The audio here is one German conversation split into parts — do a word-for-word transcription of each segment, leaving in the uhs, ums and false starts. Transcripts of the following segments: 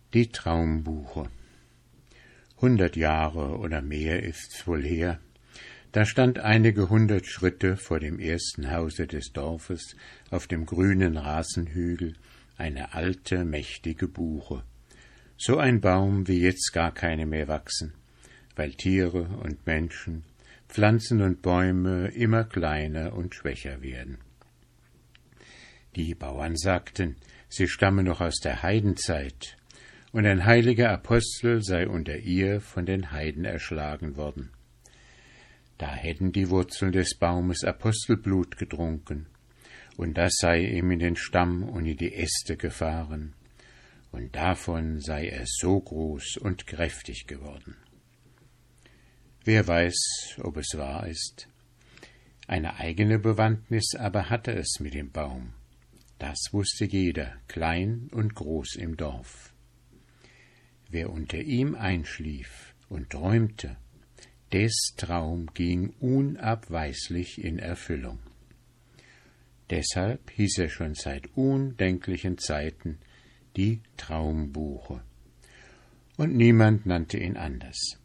Die Traumbuche. Hundert Jahre oder mehr ist's wohl her, da stand einige hundert Schritte vor dem ersten Hause des Dorfes auf dem grünen Rasenhügel eine alte, mächtige Buche. So ein Baum, wie jetzt gar keine mehr wachsen, weil Tiere und Menschen, Pflanzen und Bäume immer kleiner und schwächer werden. Die Bauern sagten, sie stamme noch aus der Heidenzeit, und ein heiliger Apostel sei unter ihr von den Heiden erschlagen worden. Da hätten die Wurzeln des Baumes Apostelblut getrunken, und das sei ihm in den Stamm und in die Äste gefahren, und davon sei er so groß und kräftig geworden. Wer weiß, ob es wahr ist. Eine eigene Bewandtnis aber hatte es mit dem Baum. Das wusste jeder, klein und groß im Dorf. Wer unter ihm einschlief und träumte, des Traum ging unabweislich in Erfüllung. Deshalb hieß er schon seit undenklichen Zeiten die Traumbuche, und niemand nannte ihn anders.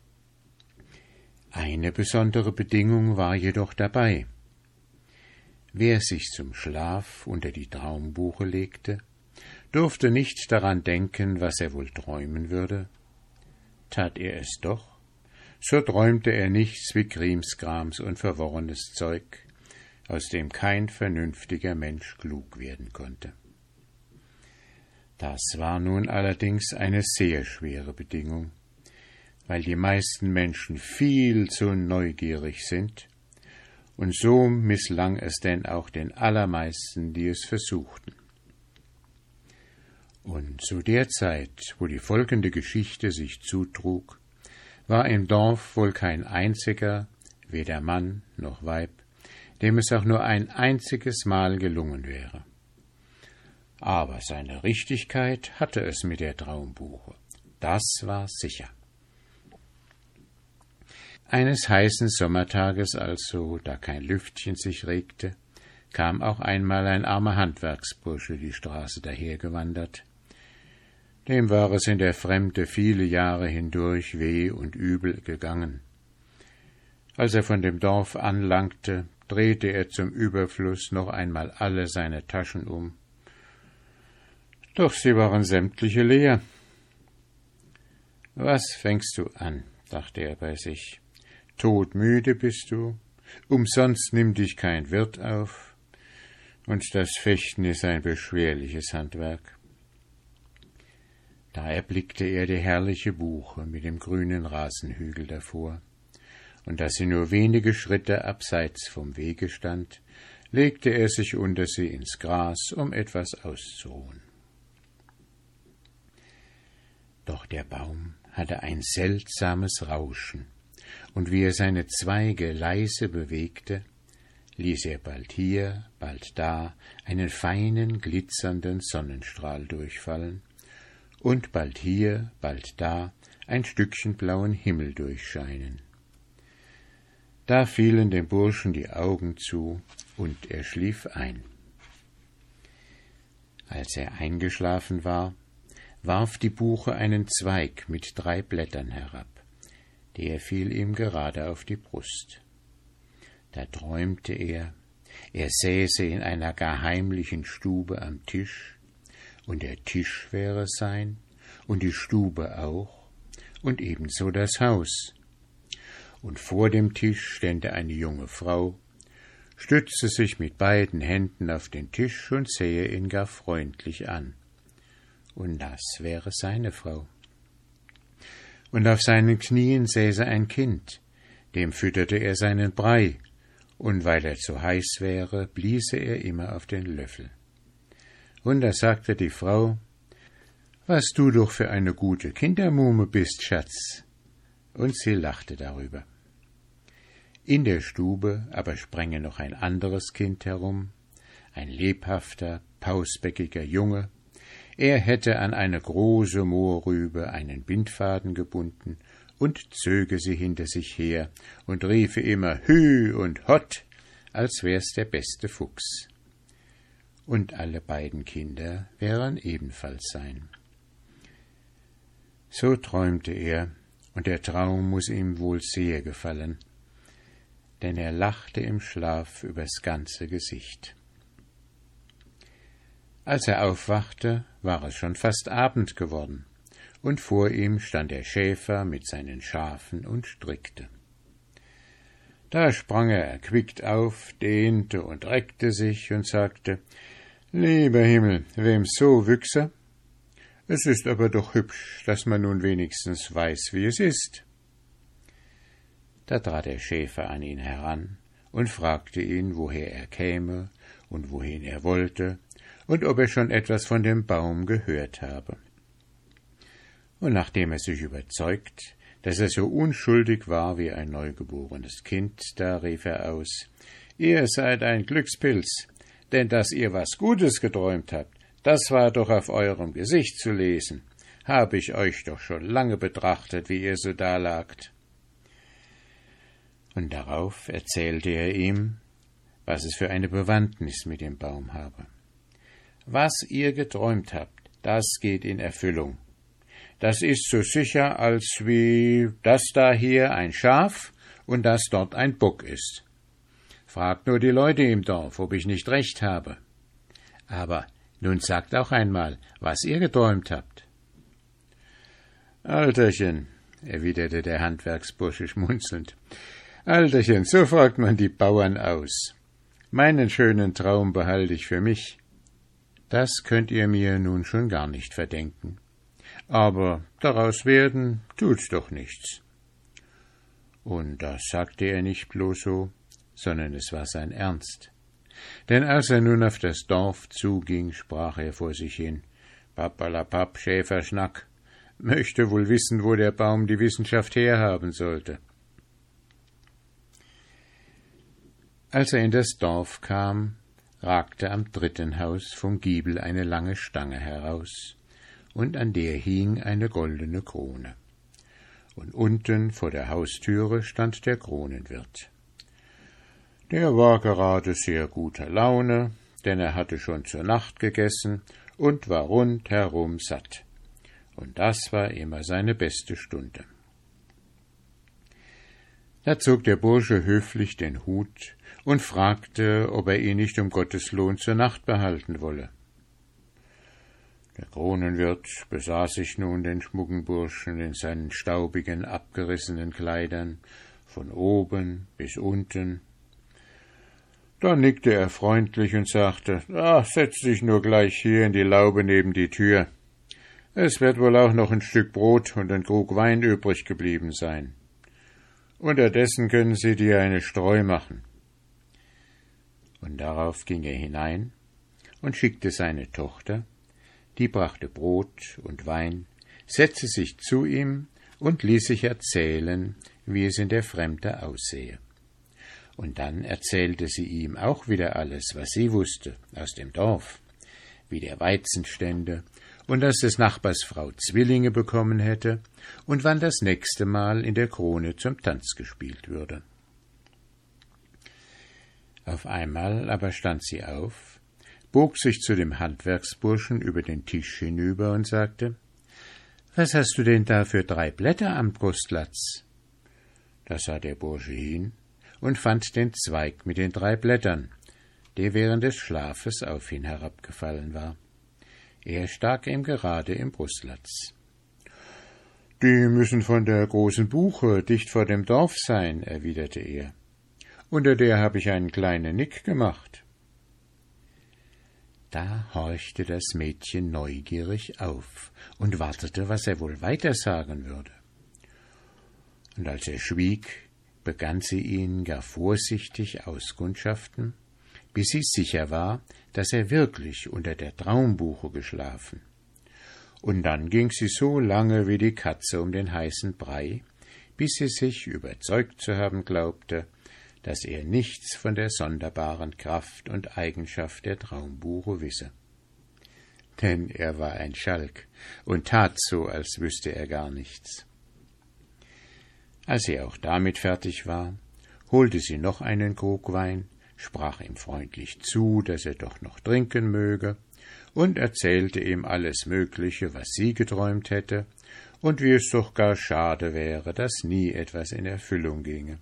Eine besondere Bedingung war jedoch dabei. Wer sich zum Schlaf unter die Traumbuche legte, durfte nicht daran denken, was er wohl träumen würde. Tat er es doch, so träumte er nichts wie Krimskrams und verworrenes Zeug, aus dem kein vernünftiger Mensch klug werden konnte. Das war nun allerdings eine sehr schwere Bedingung, weil die meisten Menschen viel zu neugierig sind, und so misslang es denn auch den allermeisten, die es versuchten. Und zu der Zeit, wo die folgende Geschichte sich zutrug, war im Dorf wohl kein einziger, weder Mann noch Weib, dem es auch nur ein einziges Mal gelungen wäre. Aber seine Richtigkeit hatte es mit der Traumbuche, das war sicher. Eines heißen Sommertages also, da kein Lüftchen sich regte, kam auch einmal ein armer Handwerksbursche die Straße dahergewandert. Dem war es in der Fremde viele Jahre hindurch weh und übel gegangen. Als er von dem Dorf anlangte, drehte er zum Überfluss noch einmal alle seine Taschen um. Doch sie waren sämtliche leer. »Was fängst du an?« dachte er bei sich. »Todmüde bist du, umsonst nimmt dich kein Wirt auf, und das Fechten ist ein beschwerliches Handwerk.« Da erblickte er die herrliche Buche mit dem grünen Rasenhügel davor, und da sie nur wenige Schritte abseits vom Wege stand, legte er sich unter sie ins Gras, um etwas auszuruhen. Doch der Baum hatte ein seltsames Rauschen, und wie er seine Zweige leise bewegte, ließ er bald hier, bald da einen feinen, glitzernden Sonnenstrahl durchfallen, und bald hier, bald da ein Stückchen blauen Himmel durchscheinen. Da fielen dem Burschen die Augen zu, und er schlief ein. Als er eingeschlafen war, warf die Buche einen Zweig mit drei Blättern herab. Der fiel ihm gerade auf die Brust. Da träumte er, er säße in einer gar heimlichen Stube am Tisch, und der Tisch wäre sein, und die Stube auch, und ebenso das Haus. Und vor dem Tisch stände eine junge Frau, stützte sich mit beiden Händen auf den Tisch und sähe ihn gar freundlich an. Und das wäre seine Frau. Und auf seinen Knien säße ein Kind, dem fütterte er seinen Brei, und weil er zu heiß wäre, bliese er immer auf den Löffel. Und da sagte die Frau, »Was du doch für eine gute Kindermuhme bist, Schatz!« Und sie lachte darüber. In der Stube aber spränge noch ein anderes Kind herum, ein lebhafter, pausbäckiger Junge. Er hätte an eine große Mohrrübe einen Bindfaden gebunden und zöge sie hinter sich her und riefe immer »Hü« und »Hott«, als wär's der beste Fuchs. Und alle beiden Kinder wären ebenfalls sein. So träumte er, und der Traum muß ihm wohl sehr gefallen, denn er lachte im Schlaf übers ganze Gesicht. Als er aufwachte, war es schon fast Abend geworden, und vor ihm stand der Schäfer mit seinen Schafen und strickte. Da sprang er erquickt auf, dehnte und reckte sich und sagte, »Lieber Himmel, wem's so wüchse? Es ist aber doch hübsch, dass man nun wenigstens weiß, wie es ist.« Da trat der Schäfer an ihn heran und fragte ihn, woher er käme und wohin er wollte und ob er schon etwas von dem Baum gehört habe. Und nachdem er sich überzeugt, dass er so unschuldig war wie ein neugeborenes Kind, da rief er aus, »Ihr seid ein Glückspilz, denn dass ihr was Gutes geträumt habt, das war doch auf eurem Gesicht zu lesen, habe ich euch doch schon lange betrachtet, wie ihr so dalagt.« Und darauf erzählte er ihm, was es für eine Bewandtnis mit dem Baum habe. »Was ihr geträumt habt, das geht in Erfüllung. Das ist so sicher, als wie das da hier ein Schaf und das dort ein Bock ist. Fragt nur die Leute im Dorf, ob ich nicht recht habe. Aber nun sagt auch einmal, was ihr geträumt habt.« »Alterchen«, erwiderte der Handwerksbursche schmunzelnd, »Alterchen, so fragt man die Bauern aus. Meinen schönen Traum behalte ich für mich. Das könnt ihr mir nun schon gar nicht verdenken. Aber daraus werden tut's doch nichts.« Und das sagte er nicht bloß so, sondern es war sein Ernst. Denn als er nun auf das Dorf zuging, sprach er vor sich hin, »Papperlapapp, Schäferschnack, möchte wohl wissen, wo der Baum die Wissenschaft herhaben sollte.« Als er in das Dorf kam, ragte am dritten Haus vom Giebel eine lange Stange heraus, und an der hing eine goldene Krone. Und unten vor der Haustüre stand der Kronenwirt. Der war gerade sehr guter Laune, denn er hatte schon zur Nacht gegessen und war rundherum satt. Und das war immer seine beste Stunde. Da zog der Bursche höflich den Hut und fragte, ob er ihn nicht um Gottes Lohn zur Nacht behalten wolle. Der Kronenwirt besah sich nun den schmucken Burschen in seinen staubigen, abgerissenen Kleidern, von oben bis unten. Da nickte er freundlich und sagte, »Ah, setz dich nur gleich hier in die Laube neben die Tür. Es wird wohl auch noch ein Stück Brot und ein Krug Wein übrig geblieben sein. Unterdessen können Sie dir eine Streu machen.« Und darauf ging er hinein und schickte seine Tochter, die brachte Brot und Wein, setzte sich zu ihm und ließ sich erzählen, wie es in der Fremde aussehe. Und dann erzählte sie ihm auch wieder alles, was sie wusste, aus dem Dorf, wie der Weizen stände und dass des Nachbars Frau Zwillinge bekommen hätte und wann das nächste Mal in der Krone zum Tanz gespielt würde. Auf einmal aber stand sie auf, bog sich zu dem Handwerksburschen über den Tisch hinüber und sagte, »Was hast du denn da für drei Blätter am Brustlatz?« Da sah der Bursche hin und fand den Zweig mit den drei Blättern, der während des Schlafes auf ihn herabgefallen war. Er stak ihm gerade im Brustlatz. »Die müssen von der großen Buche dicht vor dem Dorf sein«, erwiderte er. »Unter der habe ich einen kleinen Nick gemacht.« Da horchte das Mädchen neugierig auf und wartete, was er wohl weiter sagen würde. Und als er schwieg, begann sie ihn gar vorsichtig auskundschaften, bis sie sicher war, dass er wirklich unter der Traumbuche geschlafen. Und dann ging sie so lange wie die Katze um den heißen Brei, bis sie sich überzeugt zu haben glaubte, dass er nichts von der sonderbaren Kraft und Eigenschaft der Traumbuche wisse. Denn er war ein Schalk und tat so, als wüsste er gar nichts. Als sie auch damit fertig war, holte sie noch einen Krug Wein, sprach ihm freundlich zu, dass er doch noch trinken möge, und erzählte ihm alles Mögliche, was sie geträumt hätte, und wie es doch gar schade wäre, dass nie etwas in Erfüllung ginge.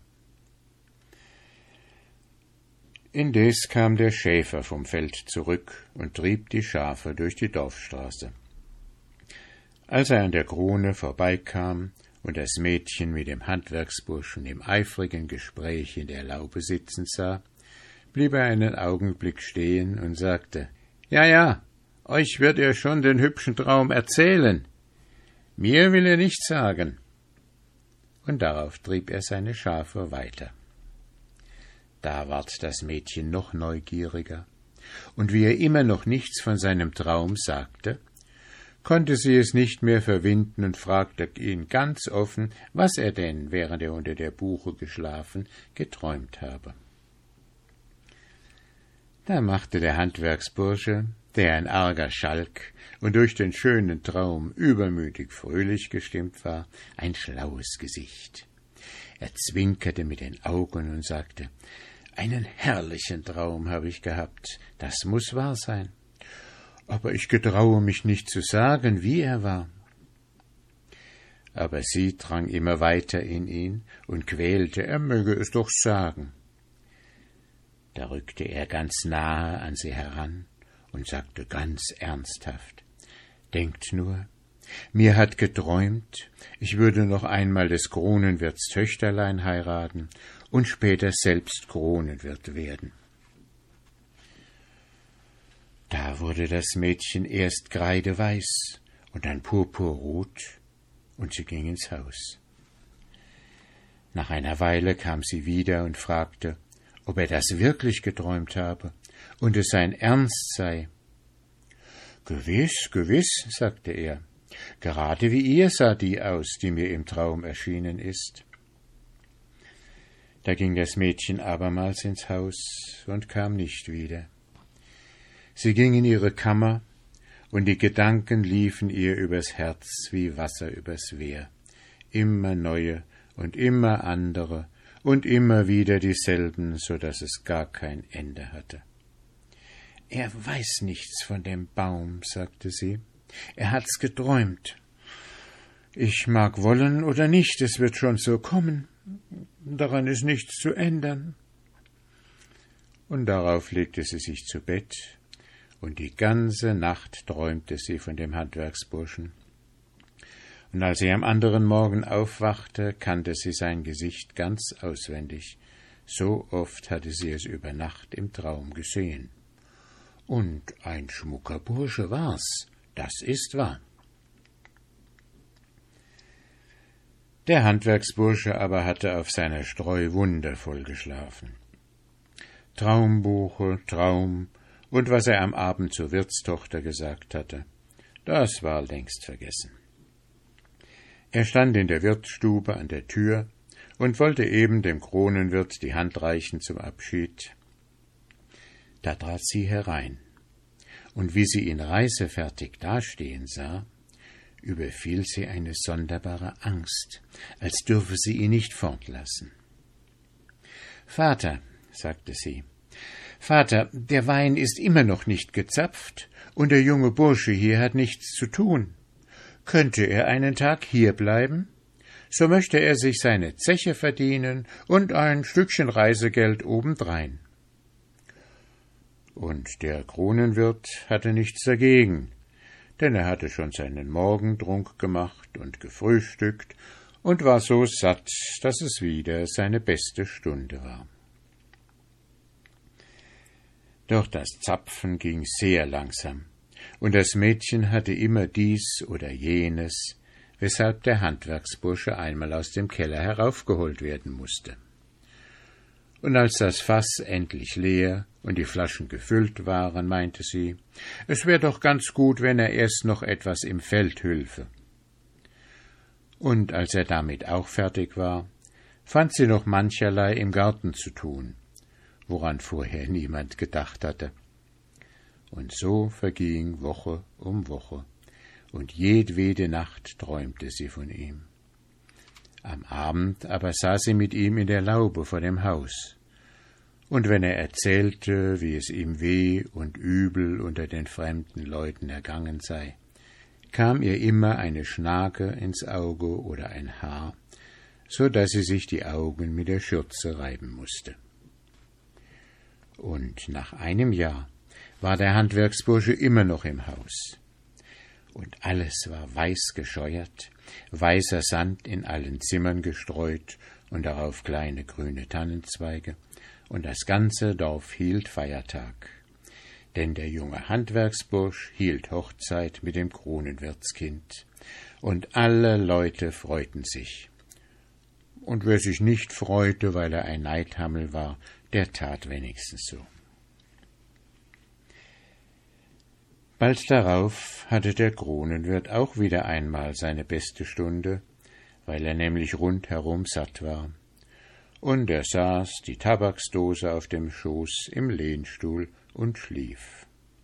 Indes kam der Schäfer vom Feld zurück und trieb die Schafe durch die Dorfstraße. Als er an der Krone vorbeikam und das Mädchen mit dem Handwerksburschen im eifrigen Gespräch in der Laube sitzen sah, blieb er einen Augenblick stehen und sagte: »Ja, ja, euch wird er schon den hübschen Traum erzählen. Mir will er nichts sagen.« Und darauf trieb er seine Schafe weiter. Da ward das Mädchen noch neugieriger, und wie er immer noch nichts von seinem Traum sagte, konnte sie es nicht mehr verwinden und fragte ihn ganz offen, was er denn, während er unter der Buche geschlafen, geträumt habe. Da machte der Handwerksbursche, der ein arger Schalk und durch den schönen Traum übermütig fröhlich gestimmt war, ein schlaues Gesicht. Er zwinkerte mit den Augen und sagte: »Einen herrlichen Traum habe ich gehabt, das muß wahr sein. Aber ich getraue mich nicht zu sagen, wie er war.« Aber sie drang immer weiter in ihn und quälte, er möge es doch sagen. Da rückte er ganz nahe an sie heran und sagte ganz ernsthaft: »Denkt nur, mir hat geträumt, ich würde noch einmal des Kronenwirts Töchterlein heiraten und später selbst Kronenwirt werden.« Da wurde das Mädchen erst kreideweiß und dann purpurrot, und sie ging ins Haus. Nach einer Weile kam sie wieder und fragte, ob er das wirklich geträumt habe und es sein Ernst sei. »Gewiss, gewiss«, sagte er, »gerade wie ihr sah die aus, die mir im Traum erschienen ist.« Da ging das Mädchen abermals ins Haus und kam nicht wieder. Sie ging in ihre Kammer, und die Gedanken liefen ihr übers Herz wie Wasser übers Wehr, immer neue und immer andere und immer wieder dieselben, so daß es gar kein Ende hatte. »Er weiß nichts von dem Baum«, sagte sie, »er hat's geträumt. Ich mag wollen oder nicht, es wird schon so kommen, daran ist nichts zu ändern.« Und darauf legte sie sich zu Bett, und die ganze Nacht träumte sie von dem Handwerksburschen. Und als sie am anderen Morgen aufwachte, kannte sie sein Gesicht ganz auswendig. So oft hatte sie es über Nacht im Traum gesehen. Und ein schmucker Bursche war's, das ist wahr. Der Handwerksbursche aber hatte auf seiner Streu wundervoll geschlafen. Traumbuche, Traum, und was er am Abend zur Wirtstochter gesagt hatte, das war längst vergessen. Er stand in der Wirtsstube an der Tür und wollte eben dem Kronenwirt die Hand reichen zum Abschied. Da trat sie herein, und wie sie ihn reisefertig dastehen sah, überfiel sie eine sonderbare Angst, als dürfe sie ihn nicht fortlassen. »Vater«, sagte sie, »Vater, der Wein ist immer noch nicht gezapft, und der junge Bursche hier hat nichts zu tun. Könnte er einen Tag hier bleiben? So möchte er sich seine Zeche verdienen und ein Stückchen Reisegeld obendrein.« Und der Kronenwirt hatte nichts dagegen, denn er hatte schon seinen Morgentrunk gemacht und gefrühstückt und war so satt, dass es wieder seine beste Stunde war. Doch das Zapfen ging sehr langsam, und das Mädchen hatte immer dies oder jenes, weshalb der Handwerksbursche einmal aus dem Keller heraufgeholt werden musste. Und als das Fass endlich leer und die Flaschen gefüllt waren, meinte sie, es wär doch ganz gut, wenn er erst noch etwas im Feld hülfe. Und als er damit auch fertig war, fand sie noch mancherlei im Garten zu tun, woran vorher niemand gedacht hatte. Und so verging Woche um Woche, und jedwede Nacht träumte sie von ihm. Am Abend aber saß sie mit ihm in der Laube vor dem Haus, und wenn er erzählte, wie es ihm weh und übel unter den fremden Leuten ergangen sei, kam ihr immer eine Schnake ins Auge oder ein Haar, so daß sie sich die Augen mit der Schürze reiben musste. Und nach einem Jahr war der Handwerksbursche immer noch im Haus. Und alles war weiß gescheuert, weißer Sand in allen Zimmern gestreut und darauf kleine grüne Tannenzweige, und das ganze Dorf hielt Feiertag. Denn der junge Handwerksbursch hielt Hochzeit mit dem Kronenwirtskind, und alle Leute freuten sich. Und wer sich nicht freute, weil er ein Neidhammel war, der tat wenigstens so. Bald darauf hatte der Kronenwirt auch wieder einmal seine beste Stunde, weil er nämlich rundherum satt war. Und er saß, die Tabaksdose auf dem Schoß, im Lehnstuhl und schlief.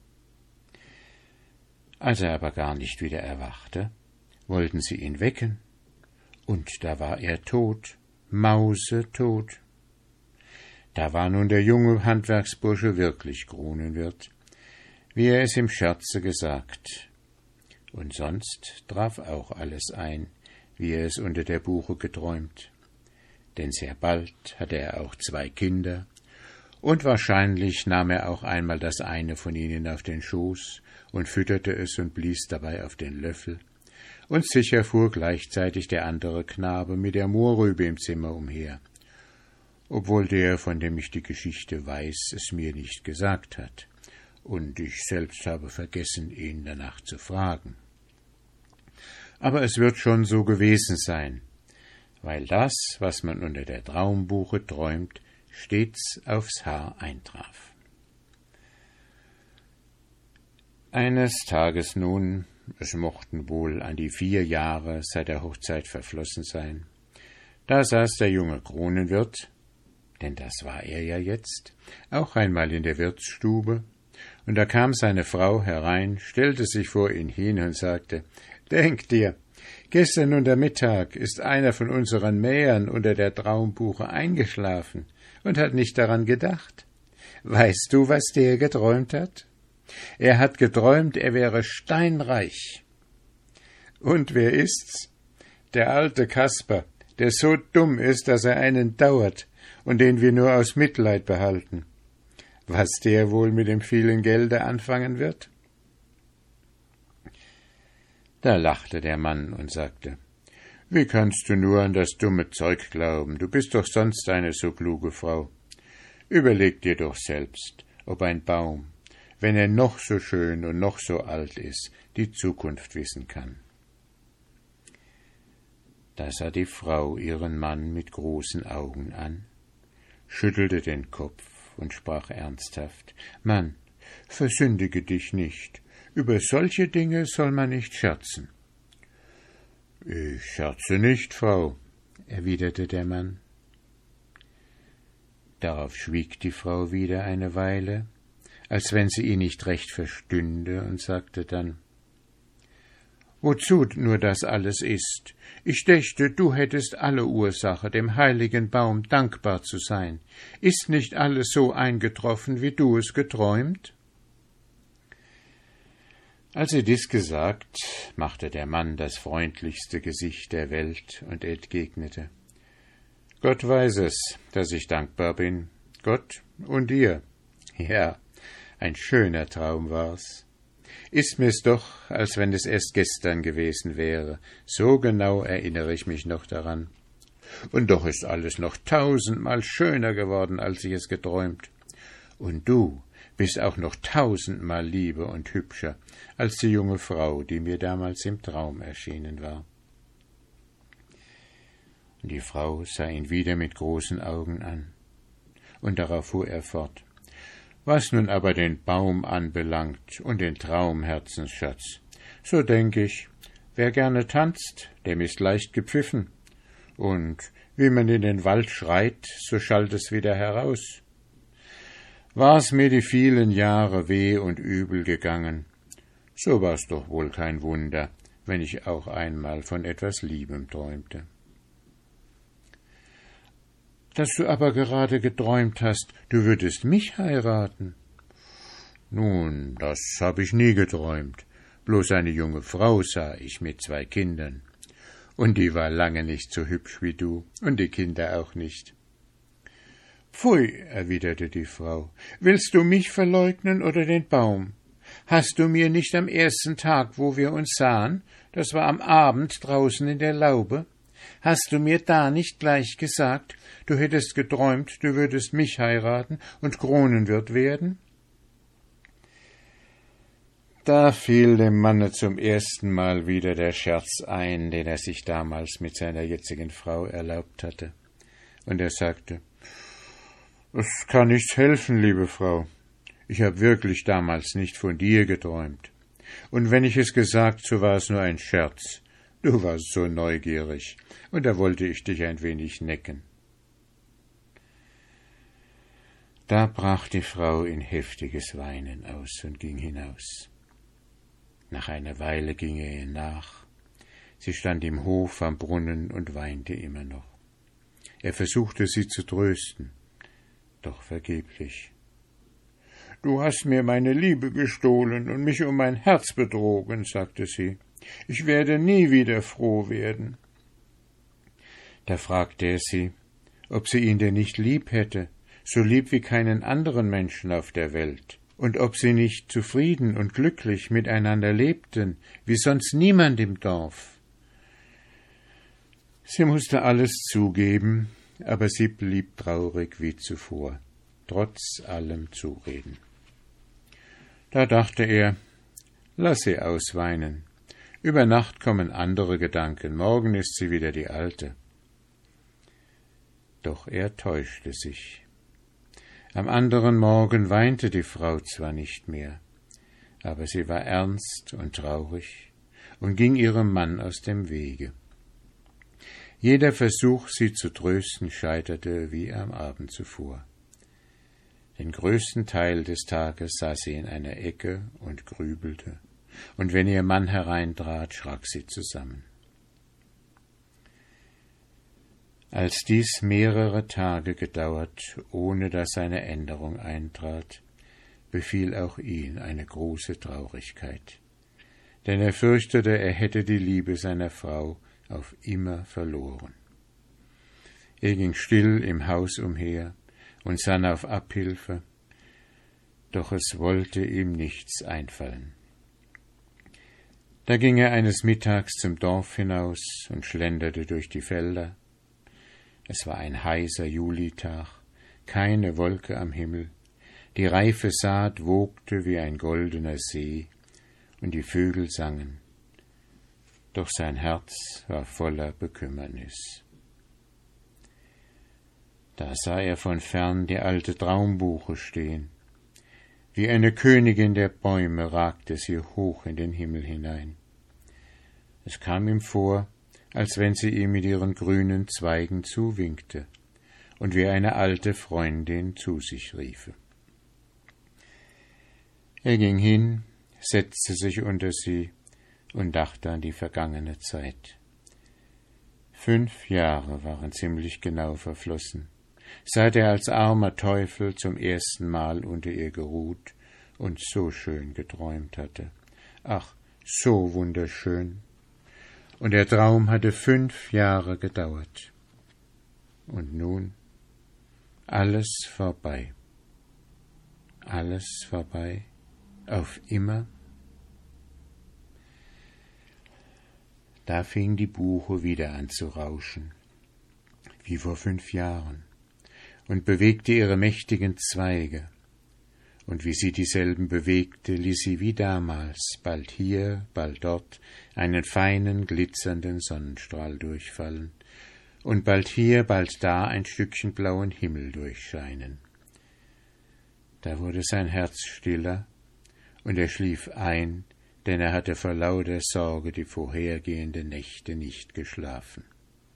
Als er aber gar nicht wieder erwachte, wollten sie ihn wecken, und da war er tot, mausetot. Da war nun der junge Handwerksbursche wirklich Kronenwirt, wie er es im Scherze gesagt, und sonst traf auch alles ein, wie er es unter der Buche geträumt, denn sehr bald hatte er auch zwei Kinder, und wahrscheinlich nahm er auch einmal das eine von ihnen auf den Schoß und fütterte es und blies dabei auf den Löffel, und sicher fuhr gleichzeitig der andere Knabe mit der Mohrrübe im Zimmer umher, obwohl der, von dem ich die Geschichte weiß, es mir nicht gesagt hat, und ich selbst habe vergessen, ihn danach zu fragen. Aber es wird schon so gewesen sein, weil das, was man unter der Traumbuche träumt, stets aufs Haar eintraf. Eines Tages nun, es mochten wohl an die vier Jahre seit der Hochzeit verflossen sein, da saß der junge Kronenwirt, denn das war er ja jetzt, auch einmal in der Wirtsstube, und da kam seine Frau herein, stellte sich vor ihn hin und sagte, »Denk dir, gestern unter Mittag ist einer von unseren Mähern unter der Traumbuche eingeschlafen und hat nicht daran gedacht. Weißt du, was der geträumt hat? Er hat geträumt, er wäre steinreich. Und wer ist's? Der alte Kasper, der so dumm ist, dass er einen dauert und den wir nur aus Mitleid behalten. Was der wohl mit dem vielen Gelde anfangen wird?« Da lachte der Mann und sagte, »Wie kannst du nur an das dumme Zeug glauben? Du bist doch sonst eine so kluge Frau. Überleg dir doch selbst, ob ein Baum, wenn er noch so schön und noch so alt ist, die Zukunft wissen kann.« Da sah die Frau ihren Mann mit großen Augen an, schüttelte den Kopf und sprach ernsthaft, »Mann, versündige dich nicht. Über solche Dinge soll man nicht scherzen.« »Ich scherze nicht, Frau«, erwiderte der Mann. Darauf schwieg die Frau wieder eine Weile, als wenn sie ihn nicht recht verstünde, und sagte dann, »Wozu nur das alles ist? Ich dächte, du hättest alle Ursache, dem heiligen Baum dankbar zu sein. Ist nicht alles so eingetroffen, wie du es geträumt?« Als sie dies gesagt, machte der Mann das freundlichste Gesicht der Welt und entgegnete, »Gott weiß es, dass ich dankbar bin, Gott und dir. Ja, ein schöner Traum war's. Ist mir's doch, als wenn es erst gestern gewesen wäre, so genau erinnere ich mich noch daran. Und doch ist alles noch tausendmal schöner geworden, als ich es geträumt. Und du bist auch noch tausendmal lieber und hübscher als die junge Frau, die mir damals im Traum erschienen war.« Und die Frau sah ihn wieder mit großen Augen an, und darauf fuhr er fort, »Was nun aber den Baum anbelangt und den Traum, Herzensschatz, so denk ich, wer gerne tanzt, dem ist leicht gepfiffen, und wie man in den Wald schreit, so schallt es wieder heraus. War's mir die vielen Jahre weh und übel gegangen, so war's doch wohl kein Wunder, wenn ich auch einmal von etwas Liebem träumte. Dass du aber gerade geträumt hast, du würdest mich heiraten. Nun, das hab ich nie geträumt. bloß eine junge Frau sah ich mit zwei Kindern. Und die war lange nicht so hübsch wie du, und die Kinder auch nicht. Pfui, erwiderte die Frau, willst du mich verleugnen oder den Baum? Hast du mir nicht am ersten Tag, wo wir uns sahen, das war am Abend draußen in der Laube, hast du mir da nicht gleich gesagt, du hättest geträumt, du würdest mich heiraten und Kronenwirt werden? Da fiel dem Manne zum ersten Mal wieder der Scherz ein, den er sich damals mit seiner jetzigen Frau erlaubt hatte. Und er sagte, »Es kann nichts helfen, liebe Frau. Ich habe wirklich damals nicht von dir geträumt. Und wenn ich es gesagt, so war es nur ein Scherz. Du warst so neugierig, und da wollte ich dich ein wenig necken.« Da brach die Frau in heftiges Weinen aus und ging hinaus. Nach einer Weile ging er ihr nach. Sie stand im Hof am Brunnen und weinte immer noch. Er versuchte, sie zu trösten, doch vergeblich. »Du hast mir meine Liebe gestohlen und mich um mein Herz betrogen«, sagte sie. »Ich werde nie wieder froh werden.« Da fragte er sie, ob sie ihn denn nicht lieb hätte, so lieb wie keinen anderen Menschen auf der Welt, und ob sie nicht zufrieden und glücklich miteinander lebten, wie sonst niemand im Dorf. Sie musste alles zugeben, aber sie blieb traurig wie zuvor, trotz allem Zureden. Da dachte er, lass sie ausweinen. Über Nacht kommen andere Gedanken, morgen ist sie wieder die Alte. Doch er täuschte sich. Am anderen Morgen weinte die Frau zwar nicht mehr, aber sie war ernst und traurig und ging ihrem Mann aus dem Wege. Jeder Versuch, sie zu trösten, scheiterte wie am Abend zuvor. Den größten Teil des Tages saß sie in einer Ecke und grübelte, und wenn ihr Mann hereintrat, schrak sie zusammen. Als dies mehrere Tage gedauert, ohne dass eine Änderung eintrat, befiel auch ihn eine große Traurigkeit, denn er fürchtete, er hätte die Liebe seiner Frau auf immer verloren. Er ging still im Haus umher und sann auf Abhilfe, doch es wollte ihm nichts einfallen. Da ging er eines Mittags zum Dorf hinaus und schlenderte durch die Felder. Es war ein heißer Julitag, keine Wolke am Himmel, die reife Saat wogte wie ein goldener See, und die Vögel sangen. Doch sein Herz war voller Bekümmernis. Da sah er von fern die alte Traumbuche stehen. Wie eine Königin der Bäume ragte sie hoch in den Himmel hinein. Es kam ihm vor, als wenn sie ihm mit ihren grünen Zweigen zuwinkte und wie eine alte Freundin zu sich riefe. Er ging hin, setzte sich unter sie und dachte an die vergangene Zeit. Fünf Jahre waren ziemlich genau verflossen, seit er als armer Teufel zum ersten Mal unter ihr geruht und so schön geträumt hatte. Ach, so wunderschön. Und der Traum hatte fünf Jahre gedauert. Und nun alles vorbei. Alles vorbei. Auf immer. Da fing die Buche wieder an zu rauschen, wie vor fünf Jahren, und bewegte ihre mächtigen Zweige. Und wie sie dieselben bewegte, ließ sie wie damals, bald hier, bald dort, einen feinen, glitzernden Sonnenstrahl durchfallen, und bald hier, bald da ein Stückchen blauen Himmel durchscheinen. Da wurde sein Herz stiller, und er schlief ein, denn er hatte vor lauter Sorge die vorhergehenden Nächte nicht geschlafen.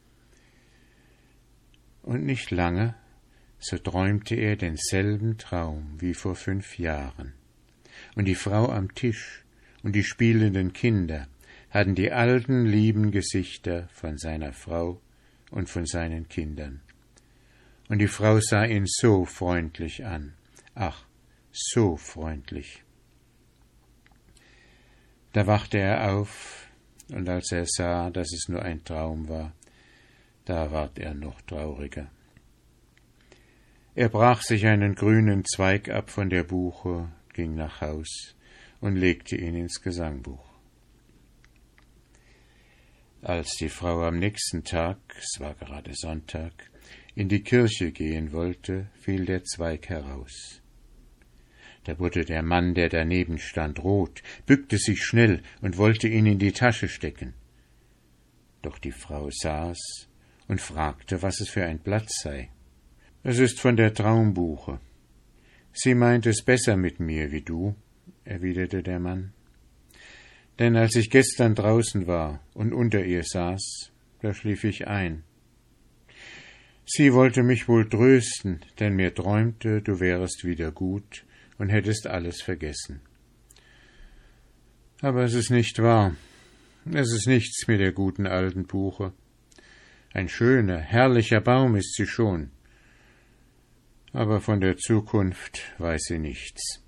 Und nicht lange, so träumte er denselben Traum wie vor fünf Jahren. Und die Frau am Tisch und die spielenden Kinder hatten die alten, lieben Gesichter von seiner Frau und von seinen Kindern. Und die Frau sah ihn so freundlich an, ach, so freundlich. Da wachte er auf, und als er sah, dass es nur ein Traum war, da ward er noch trauriger. Er brach sich einen grünen Zweig ab von der Buche, ging nach Haus und legte ihn ins Gesangbuch. Als die Frau am nächsten Tag, es war gerade Sonntag, in die Kirche gehen wollte, fiel der Zweig heraus. Da wurde der Mann, der daneben stand, rot, bückte sich schnell und wollte ihn in die Tasche stecken. Doch die Frau sah's und fragte, was es für ein Blatt sei. »Es ist von der Traumbuche. Sie meint es besser mit mir wie du«, erwiderte der Mann. »Denn als ich gestern draußen war und unter ihr saß, da schlief ich ein. Sie wollte mich wohl trösten, denn mir träumte, du wärest wieder gut und hättest alles vergessen. Aber es ist nicht wahr. Es ist nichts mit der guten alten Buche. Ein schöner, herrlicher Baum ist sie schon, aber von der Zukunft weiß sie nichts.«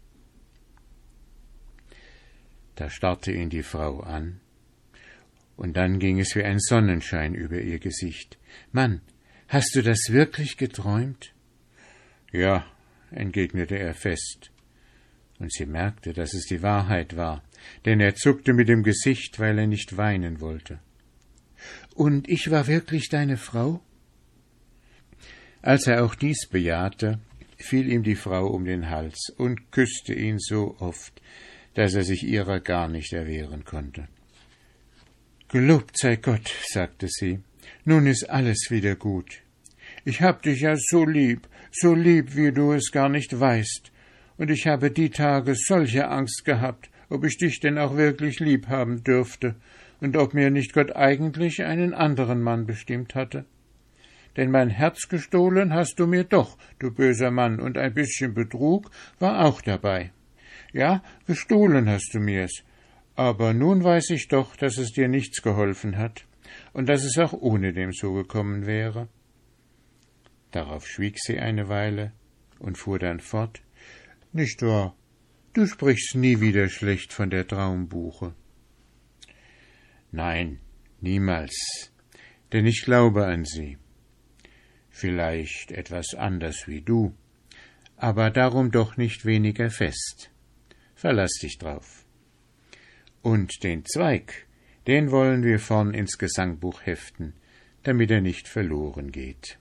Da starrte ihn die Frau an, und dann ging es wie ein Sonnenschein über ihr Gesicht. »Mann, hast du das wirklich geträumt?« »Ja«, entgegnete er fest, und sie merkte, dass es die Wahrheit war, denn er zuckte mit dem Gesicht, weil er nicht weinen wollte. »Und ich war wirklich deine Frau?« Als er auch dies bejahte, fiel ihm die Frau um den Hals und küsste ihn so oft, dass er sich ihrer gar nicht erwehren konnte. »Gelobt sei Gott«, sagte sie, »nun ist alles wieder gut. Ich hab dich ja so lieb, so lieb, wie du es gar nicht weißt, und ich habe die Tage solche Angst gehabt, ob ich dich denn auch wirklich lieb haben dürfte und ob mir nicht Gott eigentlich einen anderen Mann bestimmt hatte. Denn mein Herz gestohlen hast du mir doch, du böser Mann, und ein bisschen Betrug war auch dabei. Ja, gestohlen hast du mir's, aber nun weiß ich doch, dass es dir nichts geholfen hat und dass es auch ohnedem so gekommen wäre.« Darauf schwieg sie eine Weile und fuhr dann fort. »Nicht wahr? Du sprichst nie wieder schlecht von der Traumbuche.« »Nein, niemals, denn ich glaube an sie. Vielleicht etwas anders wie du, aber darum doch nicht weniger fest. Verlass dich drauf. Und den Zweig, den wollen wir vorn ins Gesangbuch heften, damit er nicht verloren geht.«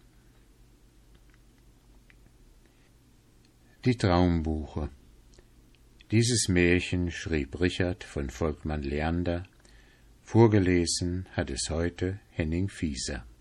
Die Traumbuche. Dieses Märchen schrieb Richard von Volkmann Leander. Vorgelesen hat es heute Henning Fieser.